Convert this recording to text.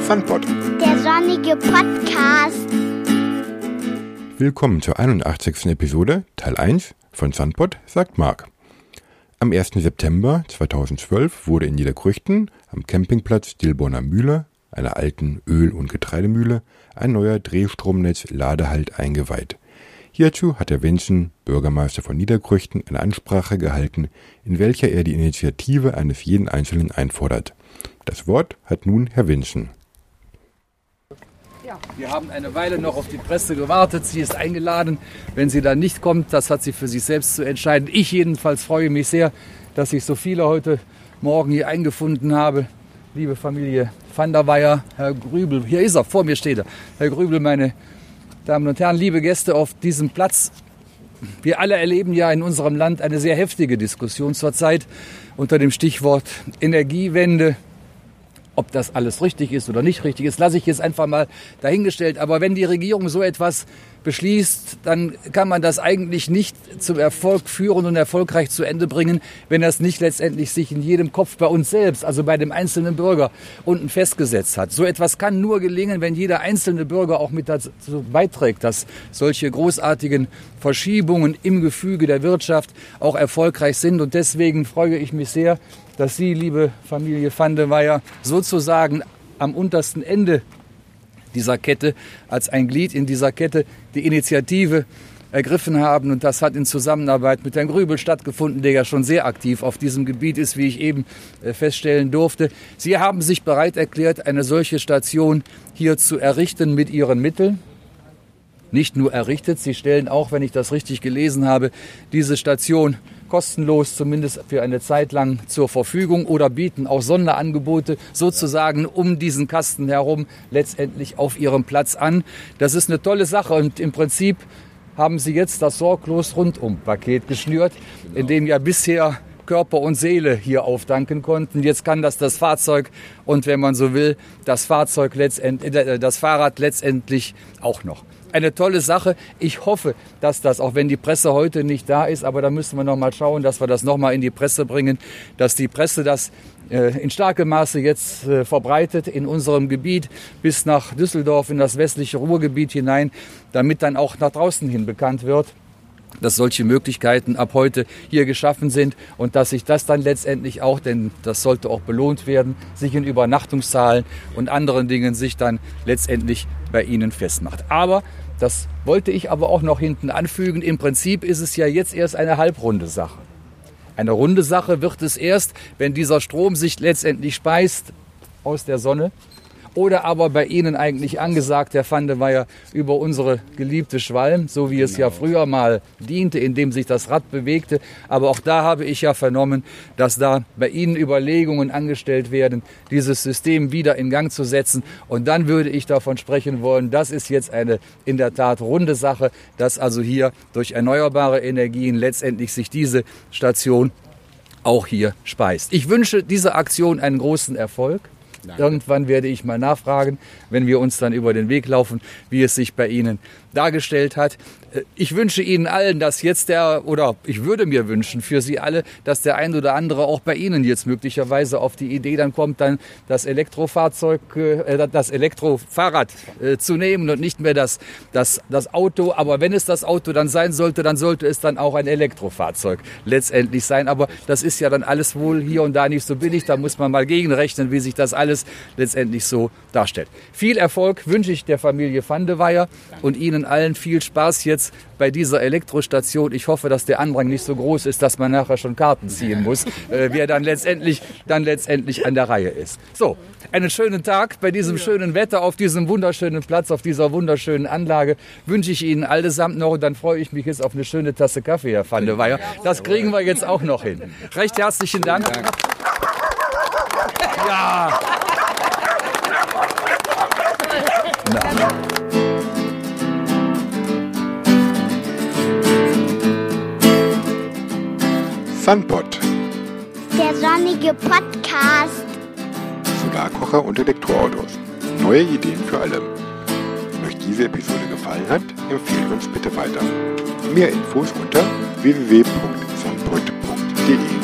Sunpod. Der sonnige Podcast. Willkommen zur 81. Episode, Teil 1 von Sunpod, sagt Marc. Am 1. September 2012 wurde in Niederkrüchten am Campingplatz Dilborner Mühle, einer alten Öl- und Getreidemühle, ein neuer Drehstromnetz-Ladehalt eingeweiht. Hierzu hat Herr Wenschen, Bürgermeister von Niederkrüchten, eine Ansprache gehalten, in welcher er die Initiative eines jeden Einzelnen einfordert. Das Wort hat nun Herr Wenschen. Ja, wir haben eine Weile noch auf die Presse gewartet. Sie ist eingeladen. Wenn sie dann nicht kommt, das hat sie für sich selbst zu entscheiden. Ich jedenfalls freue mich sehr, dass ich so viele heute Morgen hier eingefunden habe. Liebe Familie van der Weyer, Herr Grübel, hier ist er, vor mir steht er. Herr Grübel, meine Damen und Herren, liebe Gäste auf diesem Platz. Wir alle erleben ja in unserem Land eine sehr heftige Diskussion zurzeit unter dem Stichwort Energiewende. Ob das alles richtig ist oder nicht richtig ist, lasse ich jetzt einfach mal dahingestellt. Aber wenn die Regierung so etwas beschließt, dann kann man das eigentlich nicht zum Erfolg führen und erfolgreich zu Ende bringen, wenn das nicht letztendlich sich in jedem Kopf bei uns selbst, also bei dem einzelnen Bürger, unten festgesetzt hat. So etwas kann nur gelingen, wenn jeder einzelne Bürger auch mit dazu beiträgt, dass solche großartigen Verschiebungen im Gefüge der Wirtschaft auch erfolgreich sind. Und deswegen freue ich mich sehr, dass Sie, liebe Familie van der Weyer, sozusagen am untersten Ende dieser Kette, als ein Glied in dieser Kette, die Initiative ergriffen haben. Und das hat in Zusammenarbeit mit Herrn Grübel stattgefunden, der ja schon sehr aktiv auf diesem Gebiet ist, wie ich eben feststellen durfte. Sie haben sich bereit erklärt, eine solche Station hier zu errichten mit Ihren Mitteln. Nicht nur errichtet, Sie stellen auch, wenn ich das richtig gelesen habe, diese Station kostenlos, zumindest für eine Zeit lang, zur Verfügung oder bieten auch Sonderangebote sozusagen um diesen Kasten herum letztendlich auf ihrem Platz an. Das ist eine tolle Sache und im Prinzip haben Sie jetzt das Sorglos-Rundum-Paket geschnürt, in dem ja bisher Körper und Seele hier auftanken konnten. Jetzt kann das Fahrzeug und wenn man so will, das Fahrrad letztendlich auch noch. Eine tolle Sache. Ich hoffe, dass das, auch wenn die Presse heute nicht da ist, aber da müssen wir noch mal schauen, dass wir das noch mal in die Presse bringen, dass die Presse das in starkem Maße jetzt verbreitet in unserem Gebiet bis nach Düsseldorf, in das westliche Ruhrgebiet hinein, damit dann auch nach draußen hin bekannt wird, dass solche Möglichkeiten ab heute hier geschaffen sind und dass sich das dann letztendlich auch, denn das sollte auch belohnt werden, sich in Übernachtungszahlen und anderen Dingen sich dann letztendlich bei Ihnen festmacht. Aber das wollte ich aber auch noch hinten anfügen. Im Prinzip ist es ja jetzt erst eine halbrunde Sache. Eine runde Sache wird es erst, wenn dieser Strom sich letztendlich speist aus der Sonne. Oder aber bei Ihnen eigentlich angesagt, Herr van der Weyer, über unsere geliebte Schwalm, so wie es ja früher mal diente, indem sich das Rad bewegte. Aber auch da habe ich ja vernommen, dass da bei Ihnen Überlegungen angestellt werden, dieses System wieder in Gang zu setzen. Und dann würde ich davon sprechen wollen, das ist jetzt eine in der Tat runde Sache, dass also hier durch erneuerbare Energien letztendlich sich diese Station auch hier speist. Ich wünsche dieser Aktion einen großen Erfolg. Danke. Irgendwann werde ich mal nachfragen, wenn wir uns dann über den Weg laufen, wie es sich bei Ihnen dargestellt hat. Ich wünsche Ihnen allen, dass jetzt ich würde mir wünschen für Sie alle, dass der ein oder andere auch bei Ihnen jetzt möglicherweise auf die Idee dann kommt, dann das Elektrofahrrad zu nehmen und nicht mehr das Auto. Aber wenn es das Auto dann sein sollte, dann sollte es dann auch ein Elektrofahrzeug letztendlich sein. Aber das ist ja dann alles wohl hier und da nicht so billig. Da muss man mal gegenrechnen, wie sich das alles letztendlich so darstellt. Viel Erfolg wünsche ich der Familie van der Weyer und Ihnen allen viel Spaß jetzt bei dieser Elektrostation. Ich hoffe, dass der Andrang nicht so groß ist, dass man nachher schon Karten ziehen muss, wer dann letztendlich an der Reihe ist. So, einen schönen Tag bei diesem schönen Wetter, auf diesem wunderschönen Platz, auf dieser wunderschönen Anlage wünsche ich Ihnen allesamt noch und dann freue ich mich jetzt auf eine schöne Tasse Kaffee, Herr van der Weyer. Das kriegen wir jetzt auch noch hin. Recht herzlichen Dank. Ja. Sunpod. Der sonnige Podcast. Solarkocher und Elektroautos. Neue Ideen für alle. Wenn euch diese Episode gefallen hat, empfehlt uns bitte weiter. Mehr Infos unter www.sunpod.de